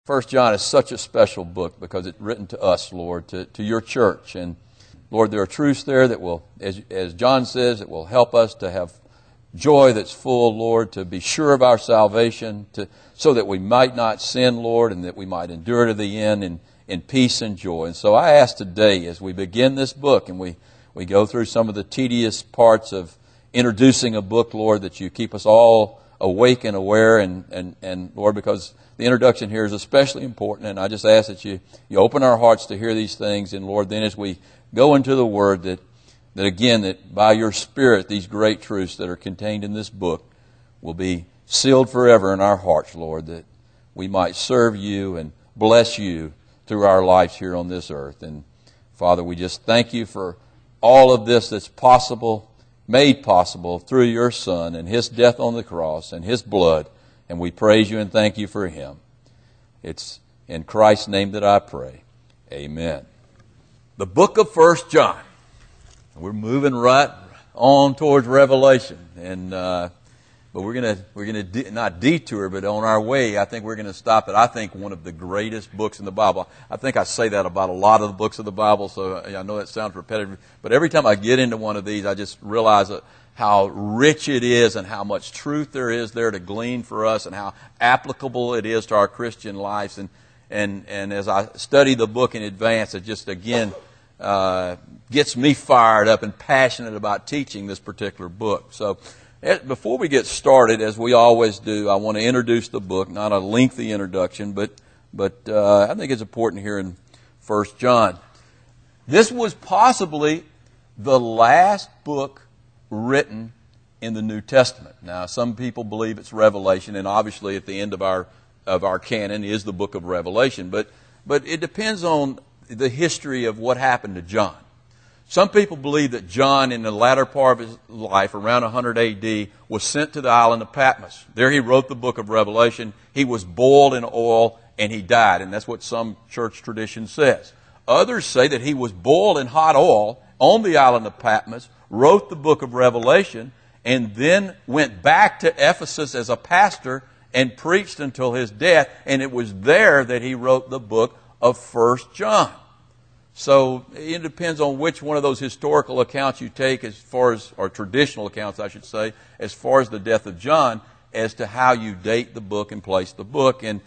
First John is such a special book because it's written to us, Lord, to your church. And Lord, there are truths there that will, as John says, it will help us to have joy that's full, Lord, to be sure of our salvation, so that we might not sin, Lord, and that we might endure to the end in peace and joy. And so I ask today, as we begin this book and we go through some of the tedious parts of introducing a book, Lord, that you keep us all awake and aware, and Lord, because the introduction here is especially important, and I just ask that you open our hearts to hear these things, and Lord, then as we go into the Word, that again, that by your Spirit, these great truths that are contained in this book will be sealed forever in our hearts, Lord, that we might serve you and bless you through our lives here on this earth. And Father, we just thank you for all of this that's possible, made possible through your Son and His death on the cross and His blood. And we praise you and thank you for Him. It's in Christ's name that I pray. Amen. The book of 1 John. We're moving right on towards Revelation. And but we're gonna not detour, but on our way, I think we're gonna stop at, I think, one of the greatest books in the Bible. I think I say that about a lot of the books of the Bible, so I know that sounds repetitive. But every time I get into one of these, I just realize how rich it is and how much truth there is there to glean for us and how applicable it is to our Christian lives. And as I study the book in advance, it just, again, gets me fired up and passionate about teaching this particular book. So before we get started, as we always do, I want to introduce the book, not a lengthy introduction, but I think it's important here in 1 John. This was possibly the last book written in the New Testament. Now, some people believe it's Revelation, and obviously at the end of our canon is the book of Revelation, but it depends on the history of what happened to John. Some people believe that John, in the latter part of his life, around 100 A.D., was sent to the island of Patmos. There he wrote the book of Revelation. He was boiled in oil, and he died, and that's what some church tradition says. Others say that he was boiled in hot oil on the island of Patmos, wrote the book of Revelation, and then went back to Ephesus as a pastor and preached until his death, and it was there that he wrote the book of 1 John. So it depends on which one of those historical accounts you take as far as, or traditional accounts, I should say, as far as the death of John, as to how you date the book and place the book. And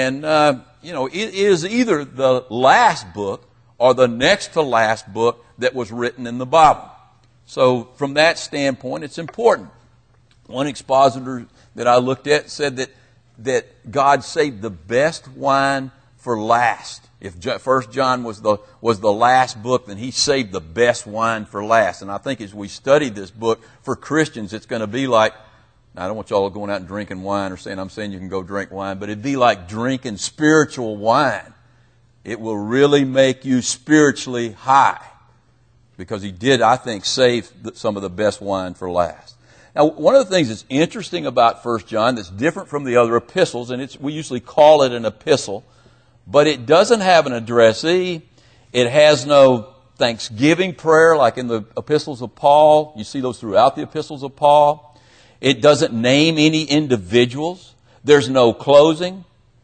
it is either the last book or the next to last book that was written in the Bible. So from that standpoint, it's important. One expositor that I looked at said that God saved the best wine for last. If 1 John was the last book, then He saved the best wine for last. And I think as we study this book for Christians, it's going to be like, I don't want y'all going out and drinking wine or saying I'm saying you can go drink wine, but it'd be like drinking spiritual wine. It will really make you spiritually high. Because He did, I think, save some of the best wine for last. Now, one of the things that's interesting about 1 John that's different from the other epistles, and we usually call it an epistle, but it doesn't have an addressee. It has no thanksgiving prayer like in the epistles of Paul. You see those throughout the epistles of Paul. It doesn't name any individuals. There's no closing.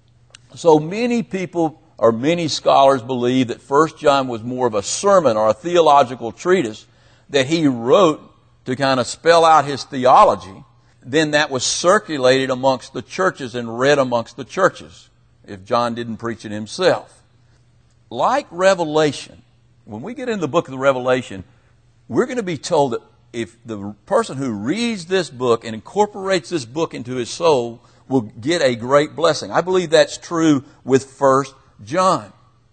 So many people or many scholars believe that 1 John was more of a sermon or a theological treatise that he wrote to kind of spell out his theology. Then that was circulated amongst the churches and read amongst the churches, if John didn't preach it himself. Like Revelation, when we get into the book of the Revelation, we're going to be told that if the person who reads this book and incorporates this book into his soul will get a great blessing. I believe that's true with 1 John.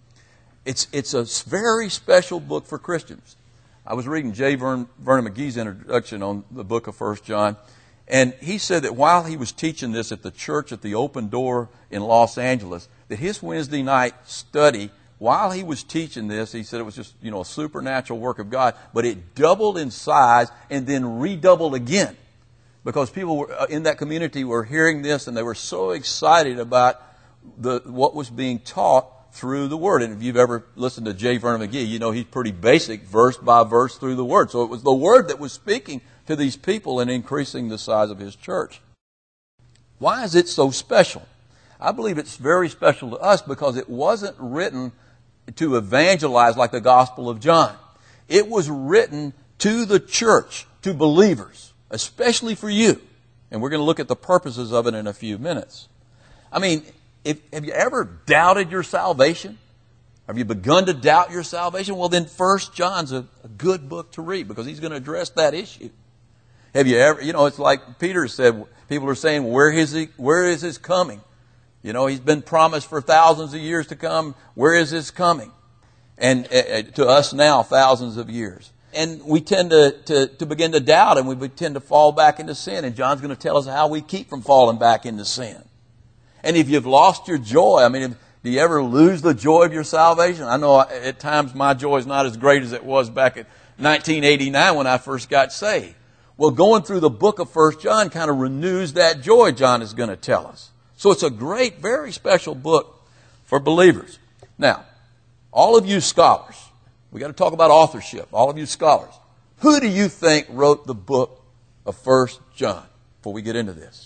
It's a very special book for Christians. I was reading J. Vernon McGee's introduction on the book of 1 John, and he said that while he was teaching this at the church at the Open Door in Los Angeles, that his Wednesday night study, while he was teaching this, he said it was just, a supernatural work of God, but it doubled in size and then redoubled again. Because people in that community were hearing this and they were so excited about what was being taught through the Word. And if you've ever listened to J. Vernon McGee, you know he's pretty basic, verse by verse through the Word. So it was the Word that was speaking to these people and increasing the size of his church. Why is it so special? I believe it's very special to us because it wasn't written to evangelize like the Gospel of John. It was written to the church, to believers, especially for you. And we're going to look at the purposes of it in a few minutes. I mean, have you ever doubted your salvation? Have you begun to doubt your salvation? Well, then 1 John's a good book to read because he's going to address that issue. Have you ever, it's like Peter said, people are saying, where is his coming? He's been promised for thousands of years to come. Where is his coming? And to us now, thousands of years. And we tend to begin to doubt, and we tend to fall back into sin. And John's going to tell us how we keep from falling back into sin. And if you've lost your joy, do you ever lose the joy of your salvation? I know at times my joy is not as great as it was back in 1989 when I first got saved. Well, going through the book of 1 John kind of renews that joy, John is going to tell us. So it's a great, very special book for believers. Now, all of you scholars, we got to talk about authorship. All of you scholars, who do you think wrote the book of 1 John? Before we get into this.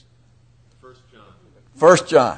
1 John.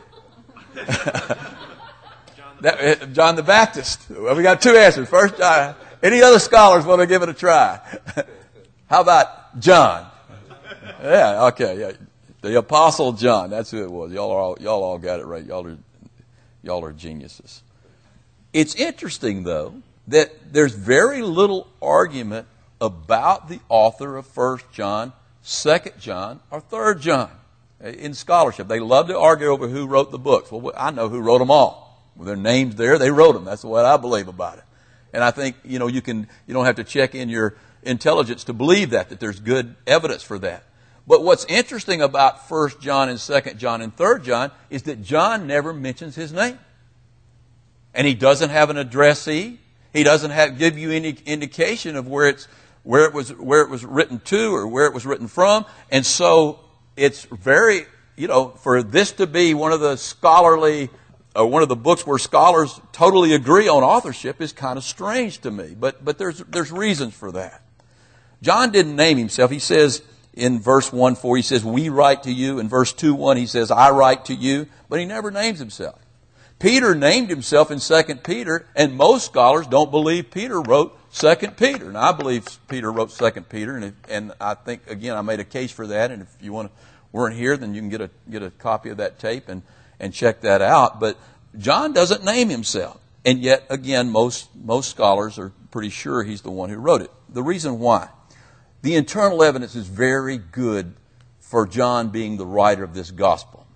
John the Baptist. Well, we got two answers. 1 John. Any other scholars want to give it a try? How about John? Yeah, okay, yeah. The Apostle John. That's who it was. Y'all all got it right. Y'all are geniuses. It's interesting, though, that there's very little argument about the author of 1 John, 2 John, or 3 John in scholarship. They love to argue over who wrote the books. Well, I know who wrote them all. With their names there, they wrote them. That's what I believe about it. And I think, you don't have to check in your intelligence to believe that there's good evidence for that. But what's interesting about 1 John and 2 John and 3 John is that John never mentions his name. And he doesn't have an addressee. He doesn't give you any indication of where it was written to or where it was written from. And so it's very, for this to be one of the scholarly, one of the books where scholars totally agree on authorship is kind of strange to me. But there's reasons for that. John didn't name himself. He says in verse 1:4, he says, we write to you. In verse 2:1, he says, I write to you. But he never names himself. Peter named himself in 2 Peter, and most scholars don't believe Peter wrote 2 Peter. Now, I believe Peter wrote 2 Peter, and I think, again, I made a case for that. And if you weren't here, then you can get a copy of that tape and check that out. But John doesn't name himself. And yet, again, most scholars are pretty sure he's the one who wrote it. The reason why? The internal evidence is very good for John being the writer of this gospel.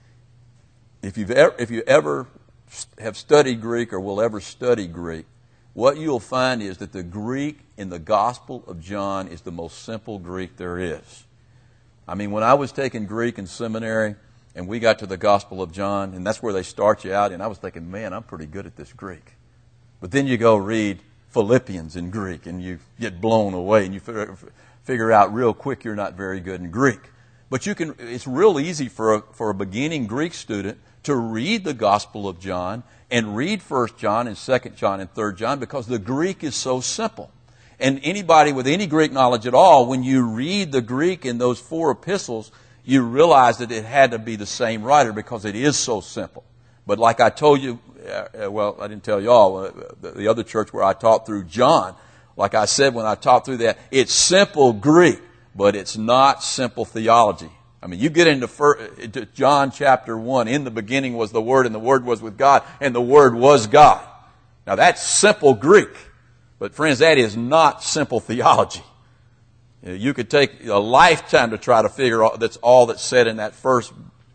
If you ever have studied Greek or will ever study Greek, what you'll find is that the Greek in the Gospel of John is the most simple Greek there is. When I was taking Greek in seminary and we got to the Gospel of John, and that's where they start you out, and I was thinking, man, I'm pretty good at this Greek. But then you go read Philippians in Greek and you get blown away and you figure out real quick you're not very good in Greek. But it's real easy for a beginning Greek student to read the Gospel of John and read 1 John and 2 John and 3 John because the Greek is so simple. And anybody with any Greek knowledge at all, when you read the Greek in those 4 epistles, you realize that it had to be the same writer because it is so simple. But like I told you, I didn't tell you all, the other church where I taught through John, like I said when I taught through that, it's simple Greek, but it's not simple theology. You get into John chapter 1, in the beginning was the Word, and the Word was with God, and the Word was God. Now that's simple Greek. But friends, that is not simple theology. You could take a lifetime to try to figure out that's all that's said in that first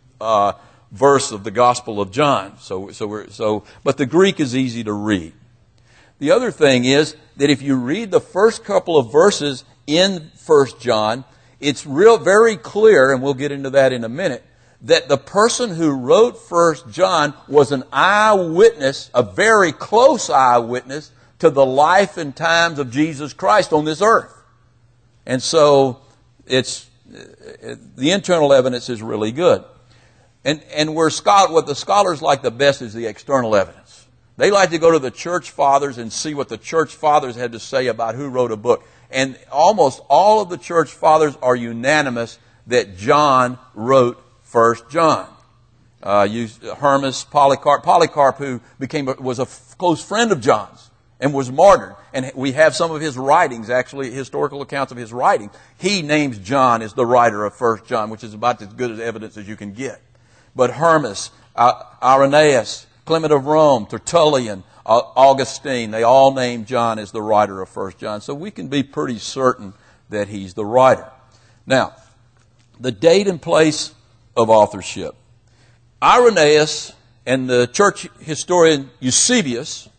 verse of the Gospel of John. But the Greek is easy to read. The other thing is that if you read the first couple of verses in 1 John, it's very clear, and we'll get into that in a minute, that the person who wrote 1 John was an eyewitness, a very close eyewitness, to the life and times of Jesus Christ on this earth. And so the internal evidence is really good. And what the scholars like the best is the external evidence. They like to go to the church fathers and see what the church fathers had to say about who wrote a book. And almost all of the church fathers are unanimous that John wrote 1 John. Hermas, Polycarp. Polycarp, who was a close friend of John's and was martyred. And we have some of his writings, actually, historical accounts of his writings. He names John as the writer of 1 John, which is about as good as evidence as you can get. But Hermas, Irenaeus, Clement of Rome, Tertullian, Augustine, they all name John as the writer of 1 John. So we can be pretty certain that he's the writer. Now, the date and place of authorship. Irenaeus and the church historian Eusebius,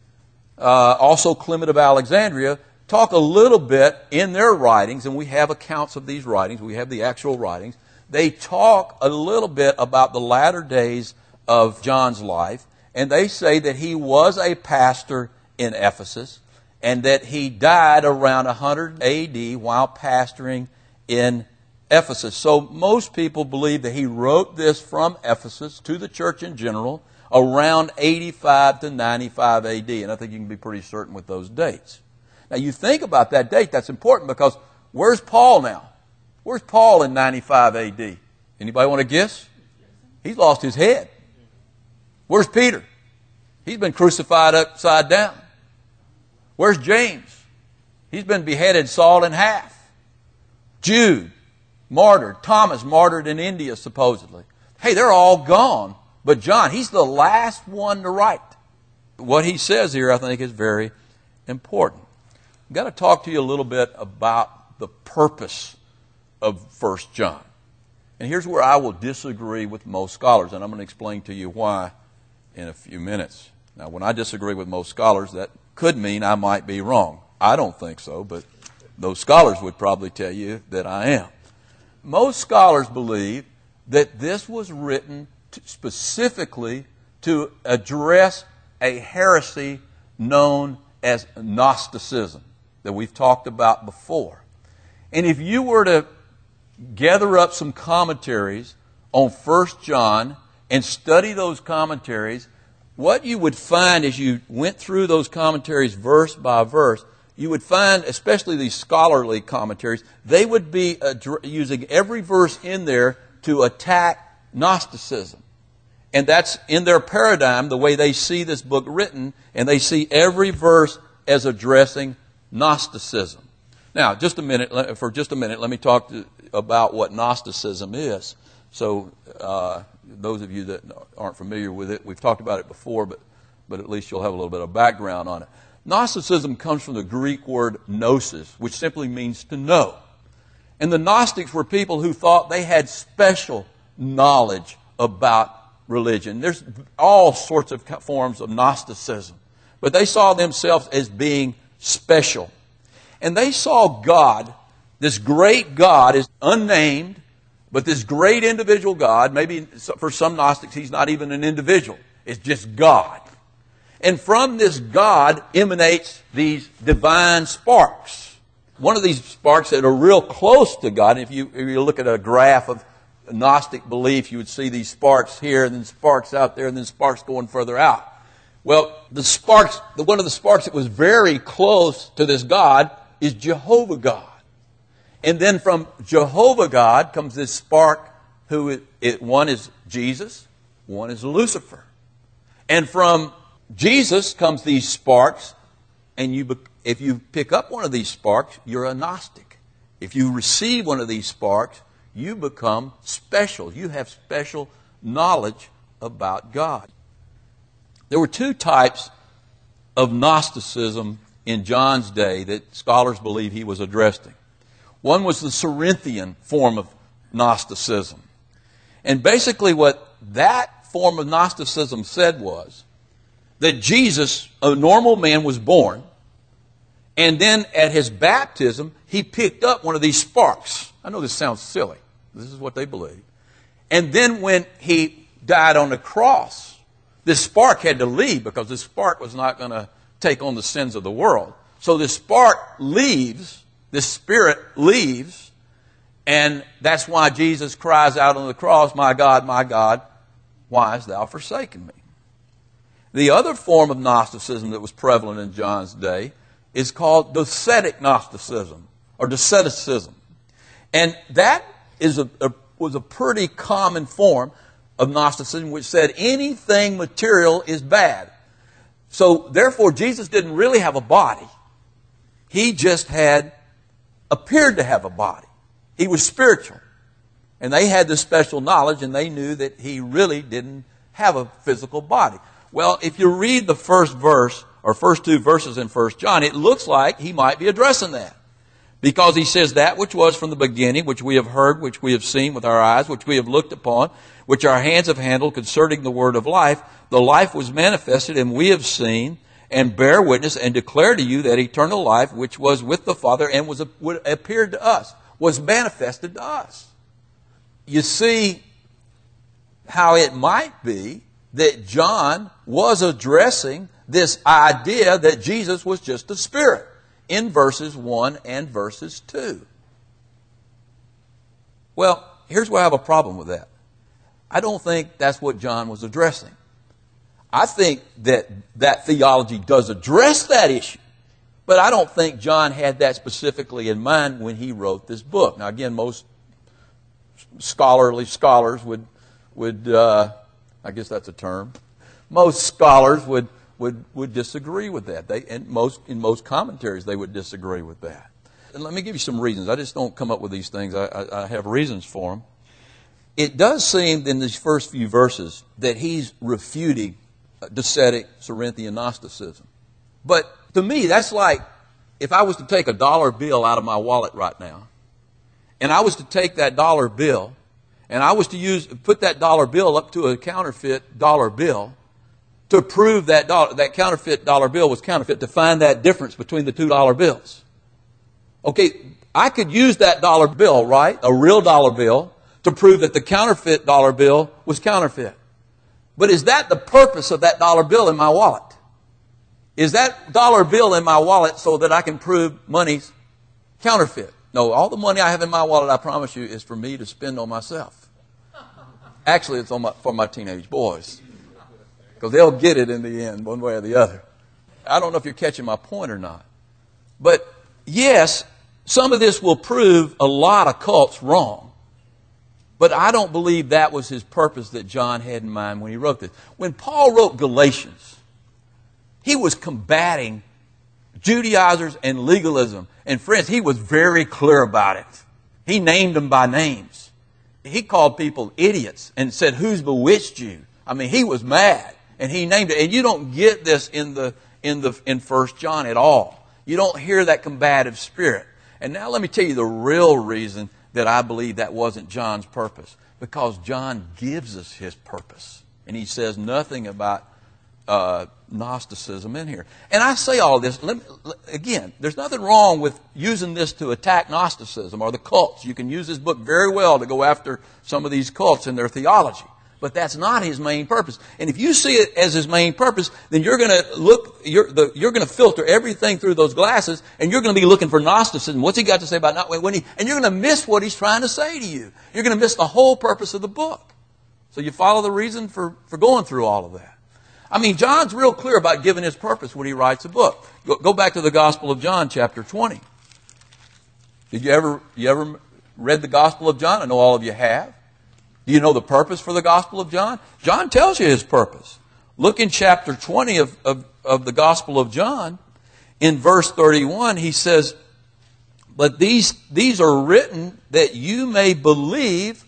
also Clement of Alexandria, talk a little bit in their writings, and we have accounts of these writings. We have the actual writings. They talk a little bit about the latter days of John's life, and they say that he was a pastor in Ephesus and that he died around 100 A.D. while pastoring in Ephesus. So most people believe that he wrote this from Ephesus to the church in general around 85 to 95 A.D. And I think you can be pretty certain with those dates. Now you think about that date, that's important because where's Paul now? Where's Paul in 95 A.D.? Anybody want to guess? He's lost his head. Where's Peter? He's been crucified upside down. Where's James? He's been beheaded, sawed in half. Jude, martyred. Thomas, martyred in India, supposedly. Hey, they're all gone. But John, he's the last one to write. What he says here, I think, is very important. I've got to talk to you a little bit about the purpose of 1 John. And here's where I will disagree with most scholars, and I'm going to explain to you why in a few minutes. Now, when I disagree with most scholars, that could mean I might be wrong. I don't think so, but those scholars would probably tell you that I am. Most scholars believe that this was written specifically to address a heresy known as Gnosticism that we've talked about before. And if you were to gather up some commentaries on 1 John and study those commentaries, what you would find as you went through those commentaries verse by verse, you would find, especially these scholarly commentaries, they would be using every verse in there to attack Gnosticism. And that's in their paradigm, the way they see this book written, and they see every verse as addressing Gnosticism. Now, for just a minute, let me talk about what Gnosticism is. So, those of you that aren't familiar with it, we've talked about it before, but at least you'll have a little bit of background on it. Gnosticism comes from the Greek word gnosis, which simply means to know. And the Gnostics were people who thought they had special knowledge about religion. There's all sorts of forms of Gnosticism, but they saw themselves as being special. And they saw God, this great God, is unnamed, but this great individual God, maybe for some Gnostics, he's not even an individual. It's just God. And from this God emanates these divine sparks. One of these sparks that are real close to God, if you look at a graph of Gnostic belief, you would see these sparks here, and then sparks out there, and then sparks going further out. Well, one of the sparks that was very close to this God is Jehovah God. And then from Jehovah God comes this spark, one is Jesus, one is Lucifer. And from Jesus comes these sparks, and if you pick up one of these sparks, you're a Gnostic. If you receive one of these sparks, you become special. You have special knowledge about God. There were two types of Gnosticism in John's day that scholars believe he was addressing. One was the Cerinthian form of Gnosticism. And basically what that form of Gnosticism said was that Jesus, a normal man, was born, and then at his baptism, he picked up one of these sparks. I know this sounds silly. This is what they believe. And then when he died on the cross, this spark had to leave because this spark was not going to take on the sins of the world. So this spark leaves, this spirit leaves, and that's why Jesus cries out on the cross, my God, why hast thou forsaken me? The other form of Gnosticism that was prevalent in John's day is called Docetic Gnosticism, or Doceticism. And that was a pretty common form. of Gnosticism, which said anything material is bad. So, therefore, Jesus didn't really have a body. He just appeared to have a body. He was spiritual. And they had this special knowledge, and they knew that he really didn't have a physical body. Well, if you read the first verse, or first two verses in 1 John, it looks like he might be addressing that. Because he says, that which was from the beginning, which we have heard, which we have seen with our eyes, which we have looked upon, which our hands have handled concerning the word of life, the life was manifested, and we have seen, and bear witness, and declare to you that eternal life, which was with the Father, and appeared to us, was manifested to us. You see how it might be that John was addressing this idea that Jesus was just a spirit in verses 1 and verses 2. Well, here's where I have a problem with that. I don't think that's what John was addressing. I think that theology does address that issue, but I don't think John had that specifically in mind when he wrote this book. Now, again, most scholarly scholars would I guess that's a term. Most scholars would disagree with that. In most commentaries, they would disagree with that. And let me give you some reasons. I just don't come up with these things. I have reasons for them. It does seem in these first few verses that he's refuting Docetic Cerinthian Gnosticism. But to me, that's like if I was to take a dollar bill out of my wallet right now, and I was to take that dollar bill, and I was to put that dollar bill up to a counterfeit dollar bill to prove that counterfeit dollar bill was counterfeit, to find that difference between the $2 bills. Okay, I could use that dollar bill, right, a real dollar bill, to prove that the counterfeit dollar bill was counterfeit. But is that the purpose of that dollar bill in my wallet? Is that dollar bill in my wallet so that I can prove money's counterfeit? No, all the money I have in my wallet, I promise you, is for me to spend on myself. Actually, it's for my teenage boys. Because they'll get it in the end, one way or the other. I don't know if you're catching my point or not. But yes, some of this will prove a lot of cults wrong. But I don't believe that was his purpose that John had in mind when he wrote this. When Paul wrote Galatians, he was combating Judaizers and legalism. And friends, he was very clear about it. He named them by names. He called people idiots and said, "Who's bewitched you?" I mean, he was mad. And he named it. And you don't get this in 1 John at all. You don't hear that combative spirit. And now let me tell you the real reason that I believe that wasn't John's purpose. Because John gives us his purpose. And he says nothing about Gnosticism in here. And I say all this, again, there's nothing wrong with using this to attack Gnosticism or the cults. You can use this book very well to go after some of these cults and their theology. But that's not his main purpose. And if you see it as his main purpose, then you're going to you're going to filter everything through those glasses, and you're going to be looking for Gnosticism. What's he got to say about and you're going to miss what he's trying to say to you. You're going to miss the whole purpose of the book. So you follow the reason for going through all of that. I mean, John's real clear about giving his purpose when he writes a book. Go back to the Gospel of John, chapter 20. Did you ever read the Gospel of John? I know all of you have. Do you know the purpose for the Gospel of John? John tells you his purpose. Look in chapter 20 of the Gospel of John. In verse 31, he says, "But these are written that you may believe."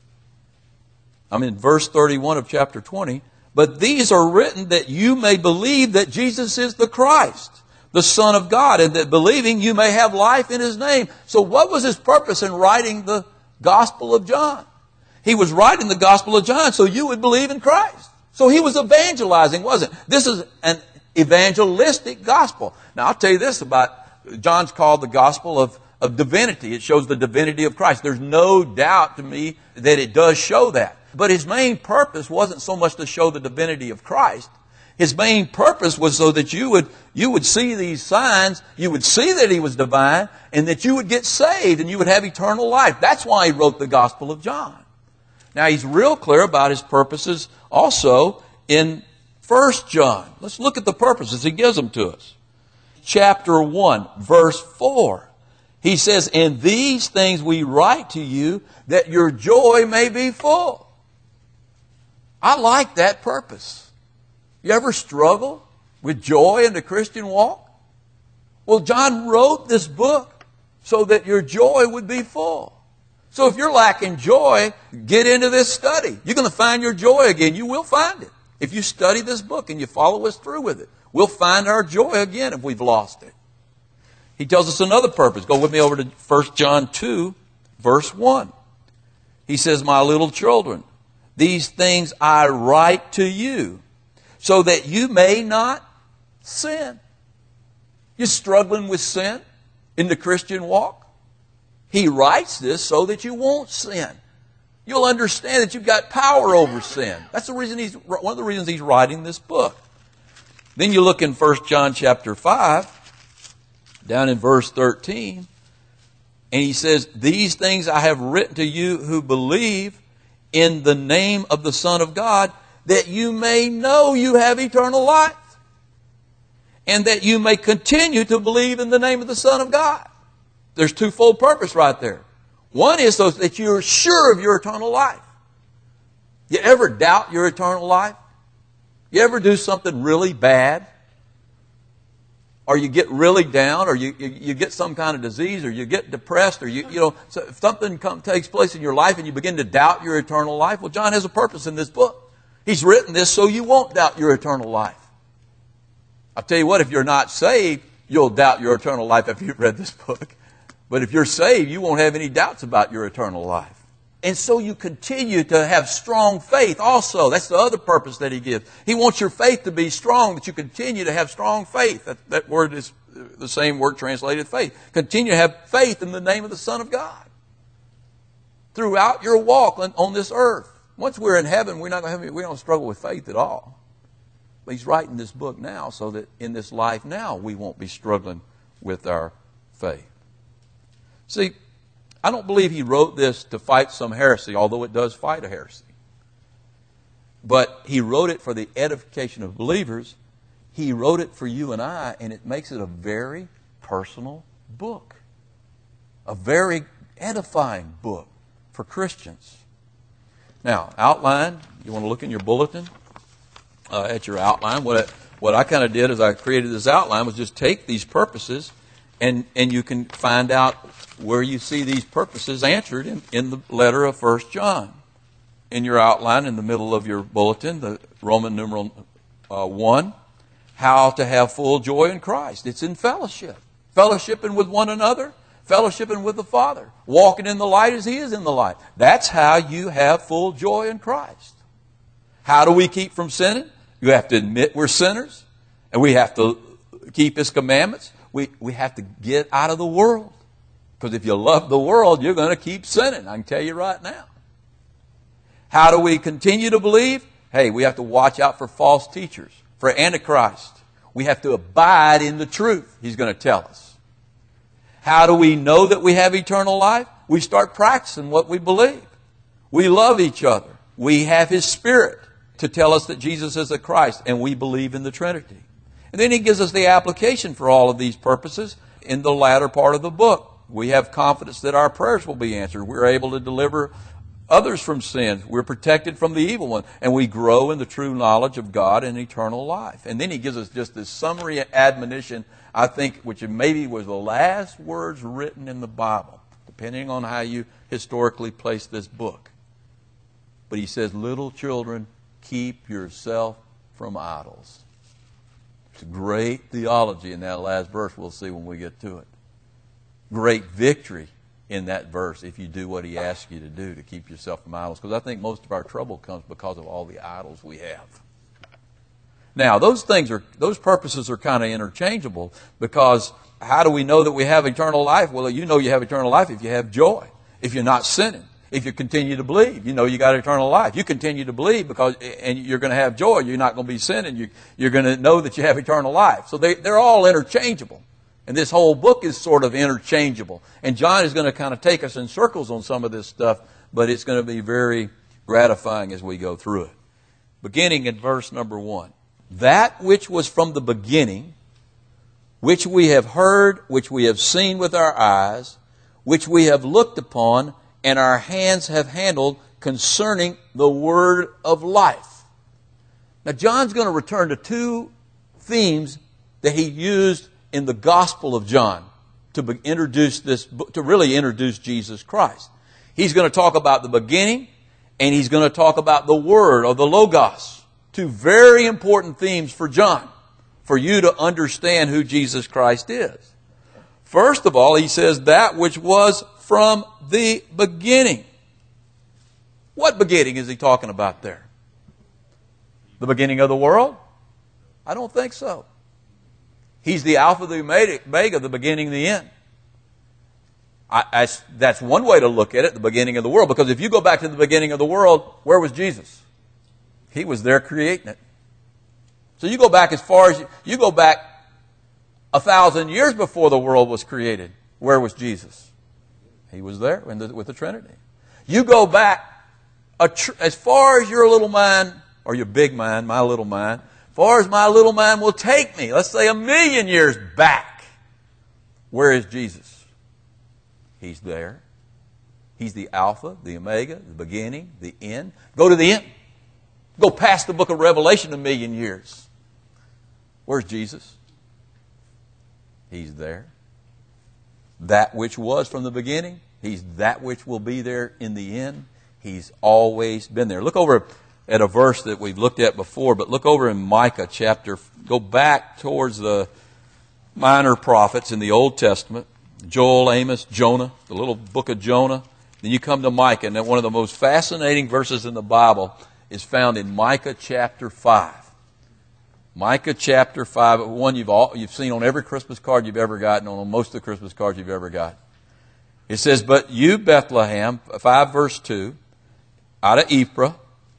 I'm in verse 31 of chapter 20. "But these are written that you may believe that Jesus is the Christ, the Son of God, and that believing you may have life in His name." So what was his purpose in writing the Gospel of John? He was writing the Gospel of John so you would believe in Christ. So he was evangelizing, wasn't it? This is an evangelistic gospel. Now, I'll tell you this about, John's called the gospel of divinity. It shows the divinity of Christ. There's no doubt to me that it does show that. But his main purpose wasn't so much to show the divinity of Christ. His main purpose was so that you would see these signs, you would see that he was divine, and that you would get saved and you would have eternal life. That's why he wrote the Gospel of John. Now, he's real clear about his purposes also in 1 John. Let's look at the purposes. He gives them to us. Chapter 1, verse 4. He says, "And these things we write to you, that your joy may be full." I like that purpose. You ever struggle with joy in the Christian walk? Well, John wrote this book so that your joy would be full. So if you're lacking joy, get into this study. You're going to find your joy again. You will find it. If you study this book and you follow us through with it, we'll find our joy again if we've lost it. He tells us another purpose. Go with me over to 1 John 2, verse 1. He says, my little children, these things I write to you so that you may not sin. You're struggling with sin in the Christian walk? He writes this so that you won't sin. You'll understand that you've got power over sin. That's the reason one of the reasons he's writing this book. Then you look in 1 John chapter 5, down in verse 13, and he says, these things I have written to you who believe in the name of the Son of God, that you may know you have eternal life, and that you may continue to believe in the name of the Son of God. There's twofold purpose right there. One is so that you're sure of your eternal life. You ever doubt your eternal life? You ever do something really bad? Or you get really down, or you get some kind of disease, or you get depressed, or so if something takes place in your life and you begin to doubt your eternal life, well, John has a purpose in this book. He's written this so you won't doubt your eternal life. I'll tell you what, if you're not saved, you'll doubt your eternal life after you've read this book. But if you're saved, you won't have any doubts about your eternal life. And so you continue to have strong faith also. That's the other purpose that he gives. He wants your faith to be strong, that you continue to have strong faith. That word is the same word translated faith. Continue to have faith in the name of the Son of God throughout your walk on this earth. Once we're in heaven, we don't struggle with faith at all. But he's writing this book now so that in this life now we won't be struggling with our faith. See, I don't believe he wrote this to fight some heresy, although it does fight a heresy. But he wrote it for the edification of believers. He wrote it for you and I, and it makes it a very personal book. A very edifying book for Christians. Now, outline, you want to look in your bulletin at your outline. What I kind of did as I created this outline was just take these purposes, and you can find out where you see these purposes answered in the letter of 1 John. In your outline, in the middle of your bulletin, the Roman numeral 1, how to have full joy in Christ. It's in fellowship. Fellowshipping with one another, fellowshipping with the Father. Walking in the light as He is in the light. That's how you have full joy in Christ. How do we keep from sinning? You have to admit we're sinners, and we have to keep His commandments. We have to get out of the world. Because if you love the world, you're going to keep sinning. I can tell you right now. How do we continue to believe? Hey, we have to watch out for false teachers, for Antichrist. We have to abide in the truth, he's going to tell us. How do we know that we have eternal life? We start practicing what we believe. We love each other. We have His Spirit to tell us that Jesus is the Christ, and we believe in the Trinity. And then he gives us the application for all of these purposes in the latter part of the book. We have confidence that our prayers will be answered. We're able to deliver others from sin. We're protected from the evil one. And we grow in the true knowledge of God and eternal life. And then he gives us just this summary admonition, I think, which maybe was the last words written in the Bible, depending on how you historically place this book. But he says, little children, keep yourself from idols. It's a great theology in that last verse. We'll see when we get to it. Great victory in that verse if you do what he asks you to do to keep yourself from idols. Because I think most of our trouble comes because of all the idols we have. Now, those purposes are kind of interchangeable, because how do we know that we have eternal life? Well, you know you have eternal life if you have joy, if you're not sinning, if you continue to believe. You know you got eternal life. You continue to believe and you're going to have joy. You're not going to be sinning. You're going to know that you have eternal life. So they're all interchangeable. And this whole book is sort of interchangeable. And John is going to kind of take us in circles on some of this stuff, but it's going to be very gratifying as we go through it. Beginning in verse number 1. That which was from the beginning, which we have heard, which we have seen with our eyes, which we have looked upon, and our hands have handled concerning the word of life. Now, John's going to return to two themes that he used in the Gospel of John to introduce this book, to really introduce Jesus Christ. He's going to talk about the beginning, and he's going to talk about the Word, or the Logos. Two very important themes for John, for you to understand who Jesus Christ is. First of all, he says that which was from the beginning. What beginning is he talking about there? The beginning of the world? I don't think so. He's the Alpha, the Omega, the beginning, the end. That's one way to look at it, the beginning of the world. Because if you go back to the beginning of the world, where was Jesus? He was there creating it. So you go back as far as, you go back 1,000 years before the world was created. Where was Jesus? He was there with the Trinity. You go back as far as your little mind, or your big mind, my little mind, as far as my little mind will take me, let's say 1,000,000 years back. Where is Jesus? He's there. He's the Alpha, the Omega, the beginning, the end. Go to the end. Go past the book of Revelation 1,000,000 years. Where's Jesus? He's there. That which was from the beginning. He's that which will be there in the end. He's always been there. Look over at a verse that we've looked at before, but look over in Micah chapter. Go back towards the minor prophets in the Old Testament. Joel, Amos, Jonah, the little book of Jonah. Then you come to Micah, and then one of the most fascinating verses in the Bible is found in Micah chapter 5. Micah chapter 5, one you've seen on every Christmas card you've ever gotten, on most of the Christmas cards you've ever got. It says, "But you, Bethlehem," 5 verse 2, "out of Ephraim,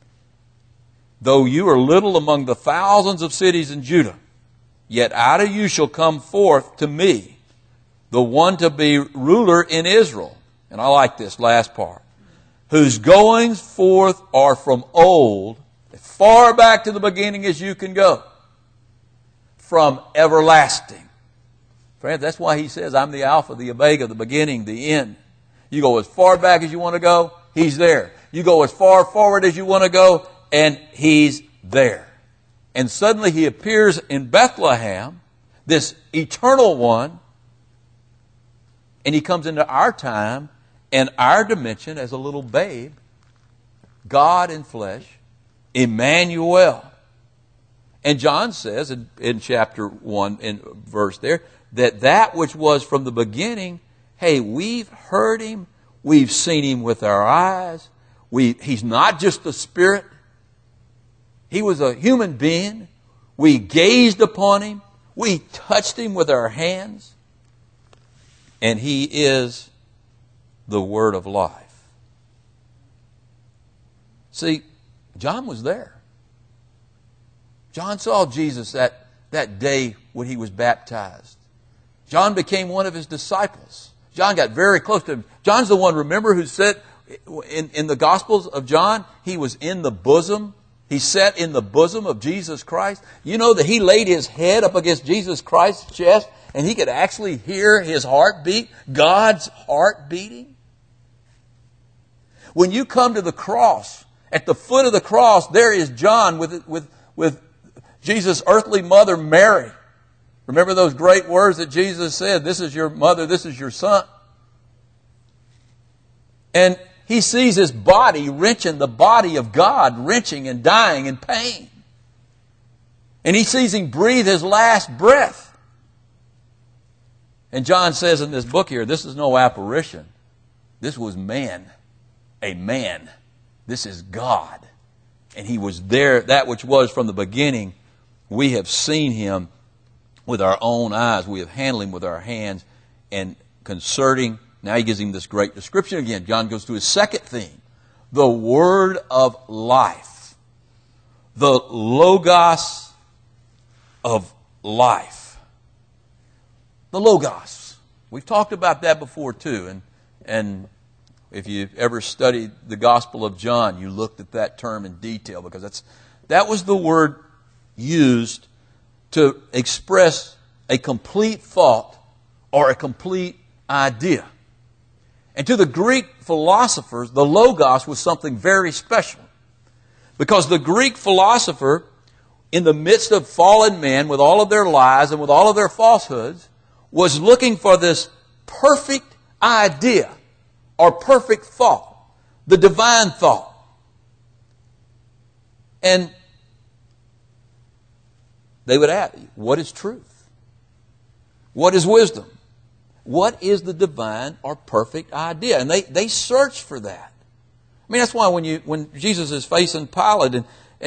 though you are little among the thousands of cities in Judah, yet out of you shall come forth to me the one to be ruler in Israel." And I like this last part. "Whose goings forth are from old, as far back to the beginning as you can go, from everlasting." Friends, that's why he says, "I'm the Alpha, the Omega, the beginning, the end." You go as far back as you want to go, he's there. You go as far forward as you want to go, and he's there. And suddenly he appears in Bethlehem, this eternal one, and he comes into our time and our dimension as a little babe, God in flesh, Emmanuel. And John says in chapter 1, in verse there, that which was from the beginning, hey, we've heard him, we've seen him with our eyes. He's not just a spirit. He was a human being. We gazed upon him. We touched him with our hands. And he is the Word of life. See, John was there. John saw Jesus that day when he was baptized. John became one of his disciples. John got very close to him. John's the one, remember, who said in the Gospels of John, he was in the bosom. He sat in the bosom of Jesus Christ. You know that he laid his head up against Jesus Christ's chest and he could actually hear his heartbeat, God's heart beating. When you come to the cross, at the foot of the cross, there is John with Jesus' earthly mother, Mary. Remember those great words that Jesus said, "This is your mother, this is your son." And he sees his body wrenching, the body of God wrenching and dying in pain. And he sees him breathe his last breath. And John says in this book here, this is no apparition. This was man. A man. This is God. And he was there, that which was from the beginning. We have seen him with our own eyes. We have handled him with our hands. And concerning, now he gives him this great description again. John goes to his second theme. The Word of life. The Logos of life. The Logos. We've talked about that before too. And if you've ever studied the Gospel of John, you looked at that term in detail because that was the word used to express a complete thought or a complete idea. And to the Greek philosophers, the Logos was something very special. Because the Greek philosopher in the midst of fallen men with all of their lies and with all of their falsehoods, was looking for this perfect idea or perfect thought, the divine thought. And they would ask, what is truth? What is wisdom? What is the divine or perfect idea? And they search for that. I mean, that's why when Jesus is facing Pilate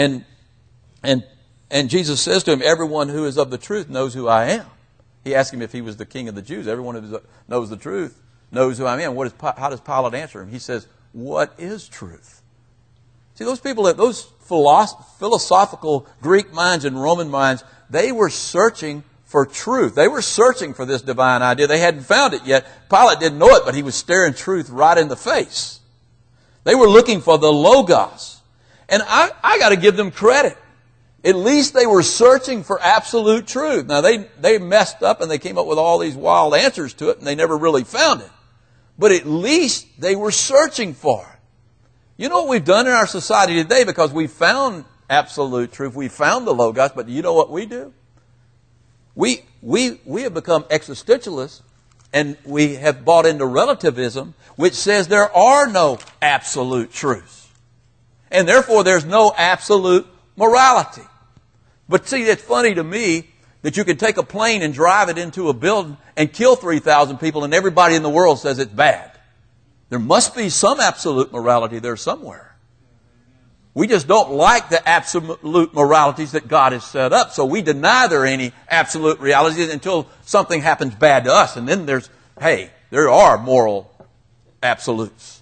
and Jesus says to him, everyone who is of the truth knows who I am. He asked him if he was the king of the Jews. Everyone who knows the truth knows who I am. How does Pilate answer him? He says, what is truth? See, those people, those philosophical Greek minds and Roman minds, they were searching for truth. They were searching for this divine idea. They hadn't found it yet. Pilate didn't know it, but he was staring truth right in the face. They were looking for the Logos. And I got to give them credit. At least they were searching for absolute truth. Now, they messed up and they came up with all these wild answers to it, and they never really found it. But at least they were searching for it. You know what we've done in our society today, because we found absolute truth, we found the Logos, but you know what we do? We have become existentialists, and we have bought into relativism, which says there are no absolute truths. And therefore there's no absolute morality. But see, it's funny to me that you can take a plane and drive it into a building and kill 3,000 people, and everybody in the world says it's bad. There must be some absolute morality there somewhere. We just don't like the absolute moralities that God has set up. So we deny there are any absolute realities until something happens bad to us. And then there are moral absolutes.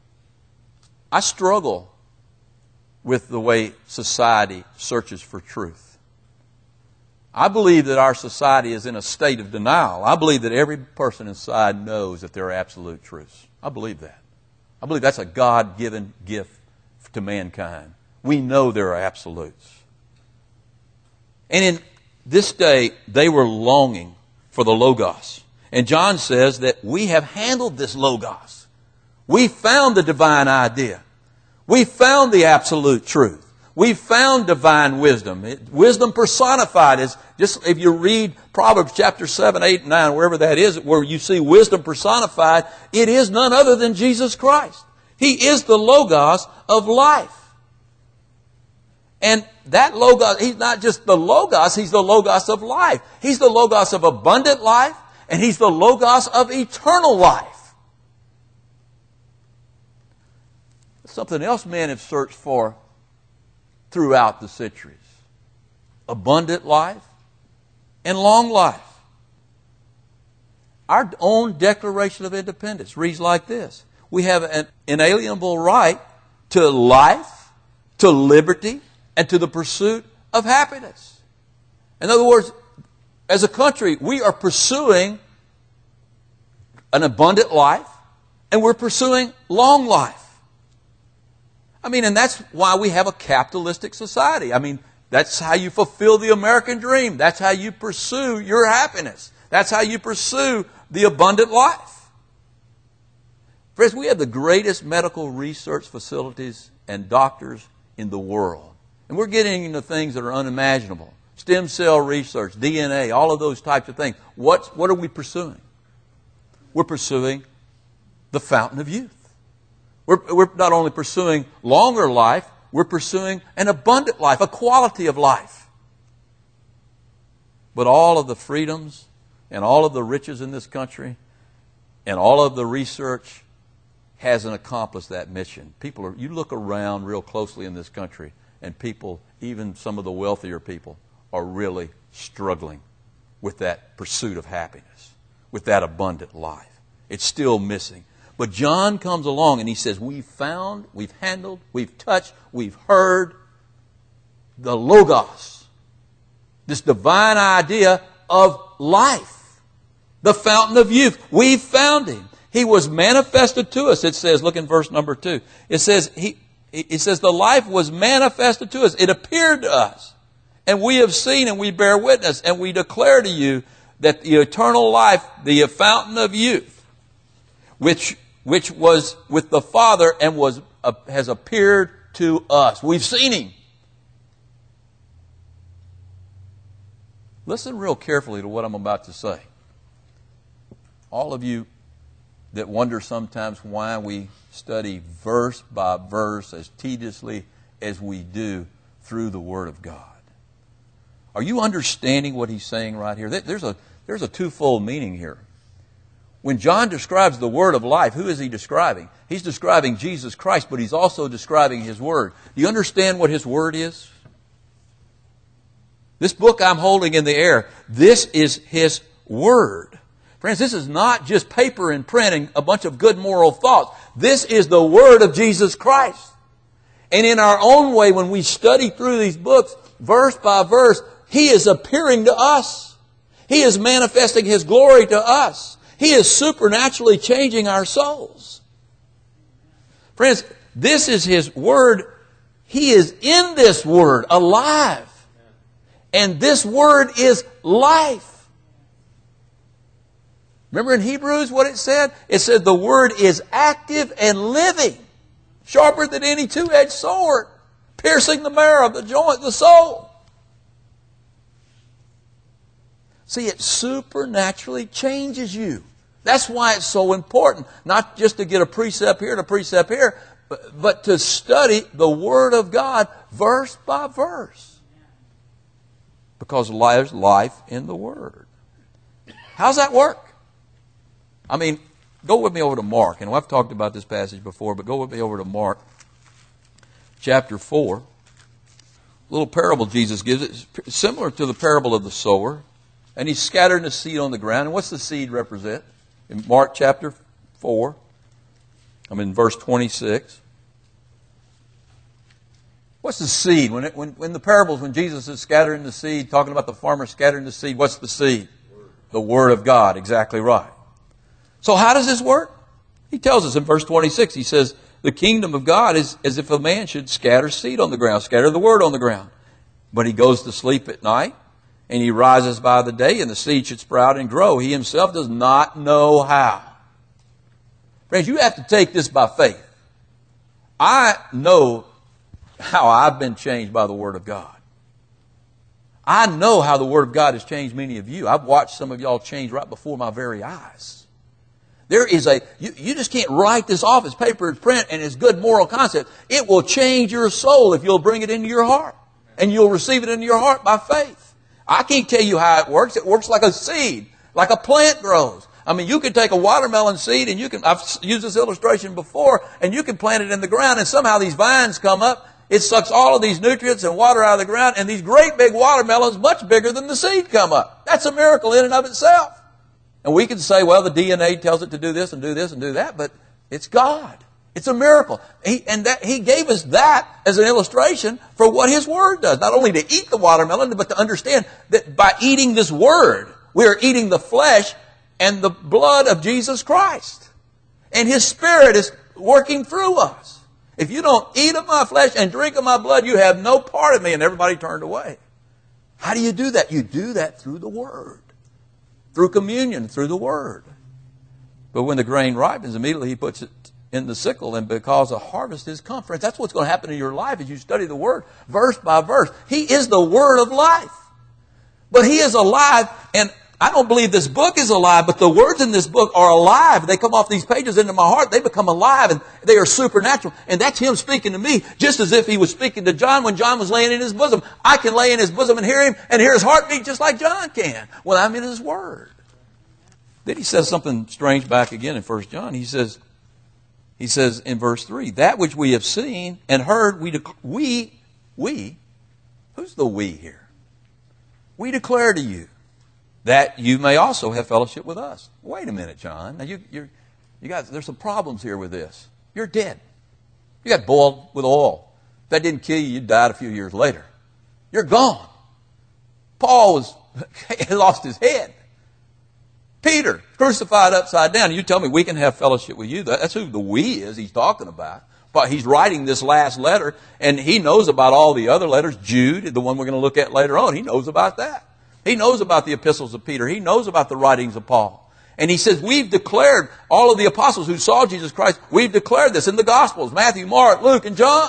I struggle with the way society searches for truth. I believe that our society is in a state of denial. I believe that every person inside knows that there are absolute truths. I believe that. I believe that's a God-given gift to mankind. We know there are absolutes. And in this day, they were longing for the Logos. And John says that we have handled this Logos. We found the divine idea. We found the absolute truth. We found divine wisdom. Wisdom personified is just, if you read Proverbs chapter 7, 8, and 9, wherever that is, where you see wisdom personified, it is none other than Jesus Christ. He is the Logos of life. And that Logos, He's not just the Logos, He's the Logos of life. He's the Logos of abundant life, and He's the Logos of eternal life. Something else men have searched for throughout the centuries. Abundant life and long life. Our own Declaration of Independence reads like this. We have an inalienable right to life, to liberty, and to the pursuit of happiness. In other words, as a country, we are pursuing an abundant life, and we're pursuing long life. I mean, and that's why we have a capitalistic society. I mean, that's how you fulfill the American dream. That's how you pursue your happiness. That's how you pursue the abundant life. Friends, we have the greatest medical research facilities and doctors in the world. And we're getting into things that are unimaginable. Stem cell research, DNA, all of those types of things. What are we pursuing? We're pursuing the fountain of youth. We're not only pursuing longer life, we're pursuing an abundant life, a quality of life. But all of the freedoms and all of the riches in this country and all of the research hasn't accomplished that mission. You look around real closely in this country, and people, even some of the wealthier people, are really struggling with that pursuit of happiness, with that abundant life. It's still missing. But John comes along and he says, we've found, we've handled, we've touched, we've heard the Logos, this divine idea of life, the fountain of youth. We've found Him. He was manifested to us. It says, look in verse number 2. It says the life was manifested to us. It appeared to us. And we have seen and we bear witness and we declare to you that the eternal life, the fountain of youth, which was with the Father and has appeared to us. We've seen Him. Listen real carefully to what I'm about to say. All of you that wonder sometimes why we study verse by verse as tediously as we do through the Word of God. Are you understanding what he's saying right here? There's a twofold meaning here. When John describes the Word of life, who is he describing? He's describing Jesus Christ, but he's also describing His Word. Do you understand what His Word is? This book I'm holding in the air, this is His Word. Friends, this is not just paper and printing a bunch of good moral thoughts. This is the Word of Jesus Christ. And in our own way, when we study through these books, verse by verse, He is appearing to us. He is manifesting His glory to us. He is supernaturally changing our souls. Friends, this is His Word. He is in this Word, alive. And this Word is life. Remember in Hebrews what it said? It said the Word is active and living, sharper than any two-edged sword, piercing the marrow of the joint, the soul. See, it supernaturally changes you. That's why it's so important, not just to get a precept here and a precept here, but to study the Word of God verse by verse. Because there's life in the Word. How's that work? I mean, go with me over to Mark. And I've talked about this passage before, but go with me over to Mark chapter 4. A little parable Jesus gives. It's similar to the parable of the sower. And he's scattering the seed on the ground. And what's the seed represent? In Mark chapter 4, I'm in verse 26. What's the seed? When the parables, when Jesus is scattering the seed, talking about the farmer scattering the seed, what's the seed? The Word of God, exactly right. So how does this work? He tells us in verse 26, he says, the kingdom of God is as if a man should scatter seed on the ground, scatter the Word on the ground. But he goes to sleep at night, and he rises by the day, and the seed should sprout and grow. He himself does not know how. Friends, you have to take this by faith. I know how I've been changed by the Word of God. I know how the Word of God has changed many of you. I've watched some of y'all change right before my very eyes. There is you just can't write this off as paper and print and as good moral concept. It will change your soul if you'll bring it into your heart. And you'll receive it into your heart by faith. I can't tell you how it works. It works like a seed, like a plant grows. I mean, you can take a watermelon seed and I've used this illustration before, and you can plant it in the ground and somehow these vines come up. It sucks all of these nutrients and water out of the ground, and these great big watermelons, much bigger than the seed, come up. That's a miracle in and of itself. And we can say, well, the DNA tells it to do this and do this and do that, but it's God. It's a miracle. He gave us that as an illustration for what His Word does. Not only to eat the watermelon, but to understand that by eating this Word, we are eating the flesh and the blood of Jesus Christ. And His Spirit is working through us. If you don't eat of my flesh and drink of my blood, you have no part of me. And everybody turned away. How do you do that? You do that through the Word. Through communion, through the Word. But when the grain ripens, immediately He puts it in the sickle, and because the harvest is come. Friends, that's what's going to happen in your life as you study the Word, verse by verse. He is the Word of life. But He is alive, and I don't believe this book is alive, but the words in this book are alive. They come off these pages into my heart. They become alive, and they are supernatural. And that's Him speaking to me, just as if He was speaking to John when John was laying in his bosom. I can lay in his bosom and hear him, and hear his heartbeat just like John can when I'm in His Word. Then he says something strange back again in 1 John. He says in verse 3, that which we have seen and heard, we, who's the we here? We declare to you, that you may also have fellowship with us. Wait a minute, John. Now you guys, there's some problems here with this. You're dead. You got boiled with oil. If that didn't kill you, you died a few years later. You're gone. Paul he lost his head. Peter, crucified upside down. You tell me we can have fellowship with you. That's who the we is he's talking about. But he's writing this last letter, and he knows about all the other letters. Jude, the one we're going to look at later on, he knows about that. He knows about the epistles of Peter. He knows about the writings of Paul. And he says, we've declared, all of the apostles who saw Jesus Christ, we've declared this in the Gospels, Matthew, Mark, Luke, and John.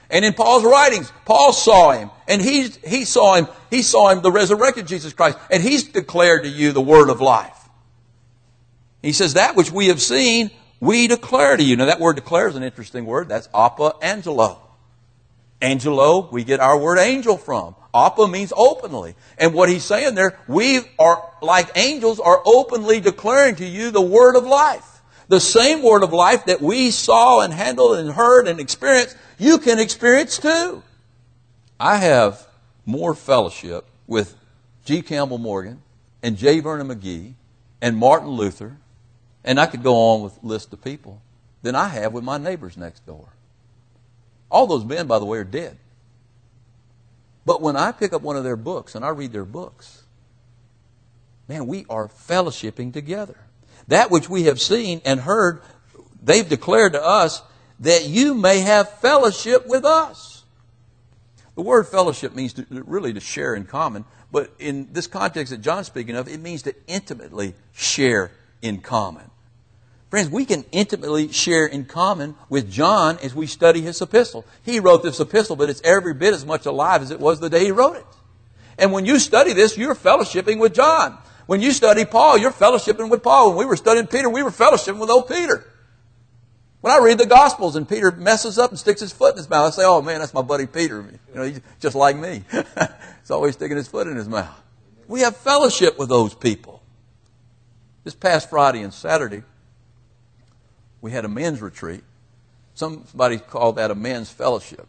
And in Paul's writings, Paul saw him, and he saw him, the resurrected Jesus Christ, and he's declared to you the word of life. He says, that which we have seen, we declare to you. Now that word declare is an interesting word. That's apa angelo. Angelo, we get our word angel from. Apa means openly. And what he's saying there, we are, like angels, are openly declaring to you the word of life. The same word of life that we saw and handled and heard and experienced, you can experience too. I have more fellowship with G. Campbell Morgan and J. Vernon McGee and Martin Luther, and I could go on with a list of people, than I have with my neighbors next door. All those men, by the way, are dead. But when I pick up one of their books and I read their books, man, we are fellowshipping together. That which we have seen and heard, they've declared to us that you may have fellowship with us. The word fellowship means really to share in common, but in this context that John's speaking of, it means to intimately share in common. Friends, we can intimately share in common with John as we study his epistle. He wrote this epistle, but it's every bit as much alive as it was the day he wrote it. And when you study this, you're fellowshipping with John. When you study Paul, you're fellowshipping with Paul. When we were studying Peter, we were fellowshipping with old Peter. When I read the Gospels and Peter messes up and sticks his foot in his mouth, I say, oh man, that's my buddy Peter. You know, he's just like me. He's always sticking his foot in his mouth. We have fellowship with those people. This past Friday and Saturday, we had a men's retreat. Somebody called that a men's fellowship.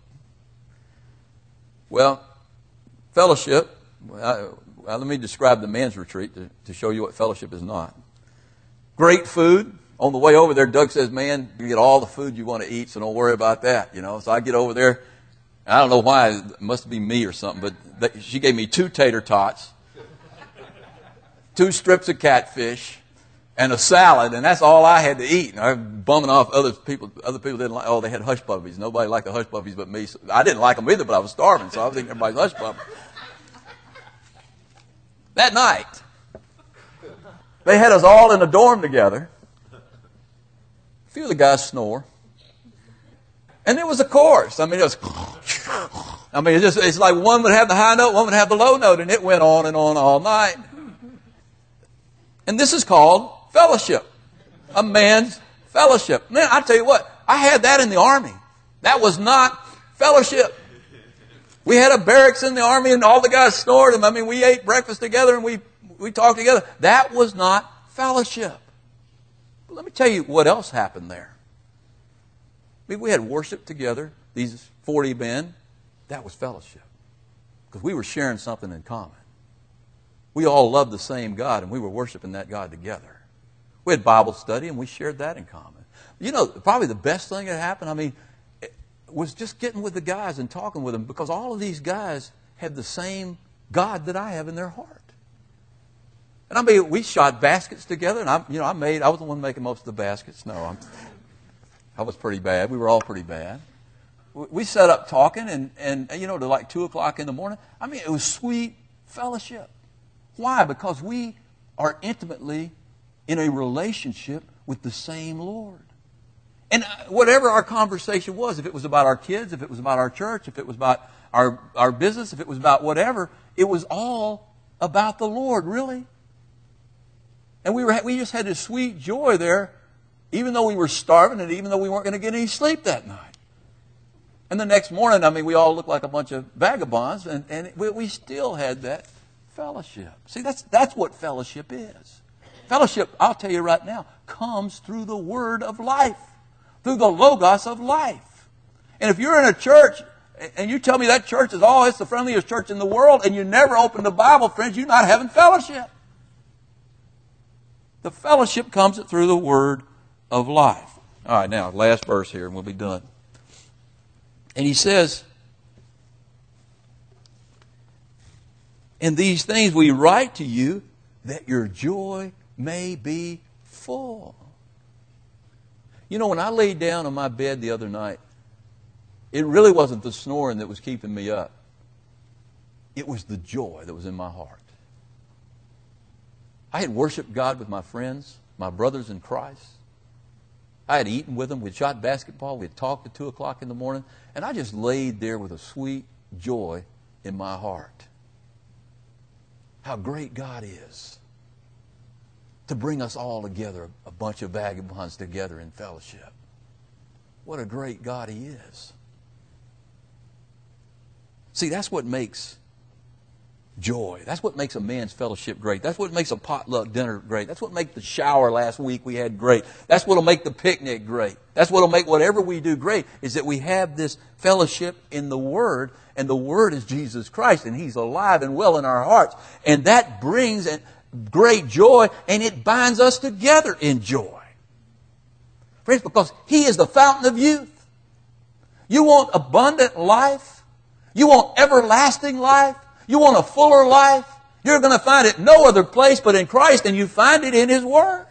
Well, fellowship, let me describe the men's retreat to show you what fellowship is not. Great food. On the way over there, Doug says, man, you get all the food you want to eat, so don't worry about that. You know, so I get over there. I don't know why. It must be me or something, but she gave me 2 tater tots, 2 strips of catfish, and a salad, and that's all I had to eat. And I was bumming off other people. Other people didn't like, they had hush puppies. Nobody liked the hush puppies but me. So I didn't like them either, but I was starving, so I was eating everybody's hush puppies. That night, they had us all in a dorm together. A few of the guys snore. And it was a chorus. I mean, it's like one would have the high note, one would have the low note, and it went on and on all night. And this is called fellowship. A man's fellowship. Man, I tell you what, I had that in the Army. That was not fellowship. We had a barracks in the Army and all the guys snored. I mean, we ate breakfast together and we talked together. That was not fellowship. But let me tell you what else happened there. I mean, we had worship together, these 40 men. That was fellowship. Because we were sharing something in common. We all loved the same God, and we were worshiping that God together. We had Bible study, and we shared that in common. You know, probably the best thing that happened, was just getting with the guys and talking with them, because all of these guys had the same God that I have in their heart. And we shot baskets together, and I was the one making most of the baskets. No, I was pretty bad. We were all pretty bad. We set up talking, and to like 2 o'clock in the morning. I mean, it was sweet fellowship. Why? Because we are intimately in a relationship with the same Lord. And whatever our conversation was, if it was about our kids, if it was about our church, if it was about our business, if it was about whatever, it was all about the Lord, really. And we just had this sweet joy there, even though we were starving and even though we weren't going to get any sleep that night. And the next morning, we all looked like a bunch of vagabonds, and we still had that fellowship. See, that's what fellowship is. Fellowship, I'll tell you right now, comes through the word of life, through the logos of life. And if you're in a church and you tell me that church is it's the friendliest church in the world, and you never open the Bible, friends, you're not having fellowship. The fellowship comes through the word of life. All right, now, last verse here, and we'll be done. And he says, "And these things we write to you, that your joy may be full." You know, when I laid down on my bed the other night, it really wasn't the snoring that was keeping me up. It was the joy that was in my heart. I had worshiped God with my friends, my brothers in Christ. I had eaten with them. We'd shot basketball. We'd talked at 2 o'clock in the morning. And I just laid there with a sweet joy in my heart. How great God is to bring us all together, a bunch of vagabonds together in fellowship. What a great God He is. See, that's what makes joy. That's what makes a man's fellowship great. That's what makes a potluck dinner great. That's what makes the shower last week we had great. That's what will make the picnic great. That's what will make whatever we do great, is that we have this fellowship in the Word, and the Word is Jesus Christ, and He's alive and well in our hearts. And that brings great joy, and it binds us together in joy. Friends, because He is the fountain of youth. You want abundant life? You want everlasting life? You want a fuller life? You're going to find it no other place but in Christ, and you find it in His Word.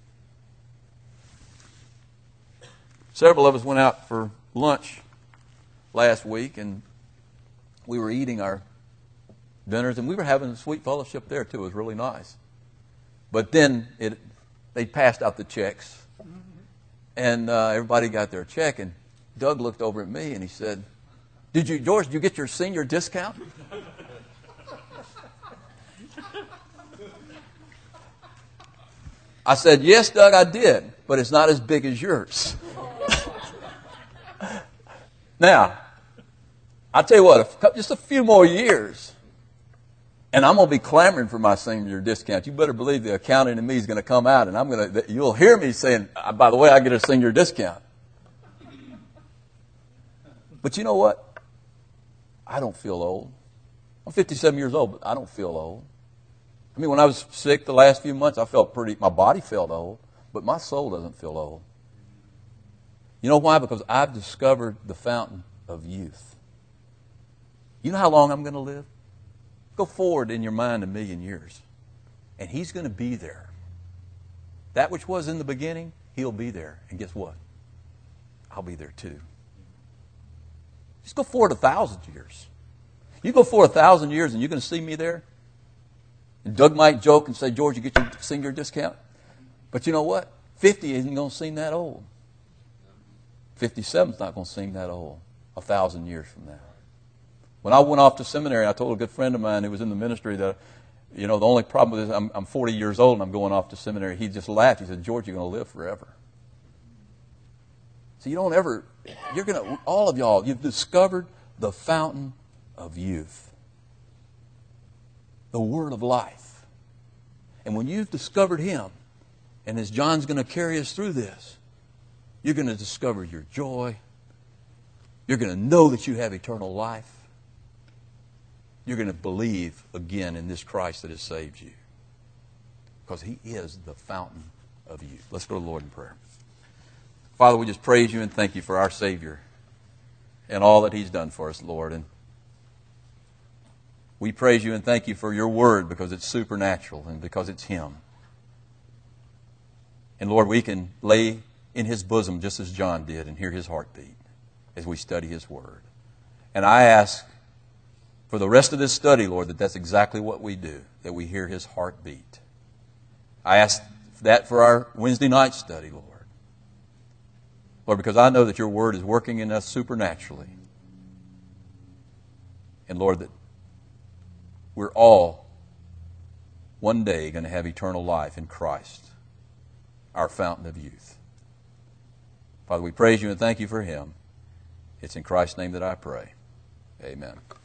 Several of us went out for lunch last week, and we were eating our dinners, and we were having a sweet fellowship there too. It was really nice. But then they passed out the checks, and everybody got their check, and Doug looked over at me and he said, George, did you get your senior discount? I said, yes, Doug, I did, but it's not as big as yours. Now, I'll tell you what, just a few more years, and I'm going to be clamoring for my senior discount. You better believe the accountant in me is going to come out, and you'll hear me saying, by the way, I get a senior discount. But you know what? I don't feel old. I'm 57 years old, but I don't feel old. I mean, when I was sick the last few months, I felt my body felt old, but my soul doesn't feel old. You know why? Because I've discovered the fountain of youth. You know how long I'm going to live? Go forward in your mind 1,000,000 years, and He's going to be there. That which was in the beginning, He'll be there. And guess what? I'll be there too. Just go forward 1,000 years. You go forward 1,000 years, and you're going to see me there. And Doug might joke and say, George, you get your senior discount. But you know what? 50 isn't going to seem that old. 57 is not going to seem that old 1,000 years from now. When I went off to seminary, I told a good friend of mine who was in the ministry that, the only problem with this, I'm 40 years old and I'm going off to seminary. He just laughed. He said, George, you're going to live forever. So all of y'all, you've discovered the fountain of youth. The Word of life. And when you've discovered Him, and as John's going to carry us through this, you're going to discover your joy. You're going to know that you have eternal life. You're going to believe again in this Christ that has saved you. Because He is the fountain of youth. Let's go to the Lord in prayer. Father, we just praise You and thank You for our Savior and all that He's done for us, Lord. And we praise You and thank You for Your Word because it's supernatural and because it's Him. And Lord, we can lay in His bosom just as John did and hear His heartbeat as we study His Word. And I ask for the rest of this study, Lord, that's exactly what we do, that we hear His heartbeat. I ask that for our Wednesday night study, Lord. Lord, because I know that Your Word is working in us supernaturally. And Lord, that we're all one day going to have eternal life in Christ, our fountain of youth. Father, we praise You and thank You for Him. It's in Christ's name that I pray. Amen.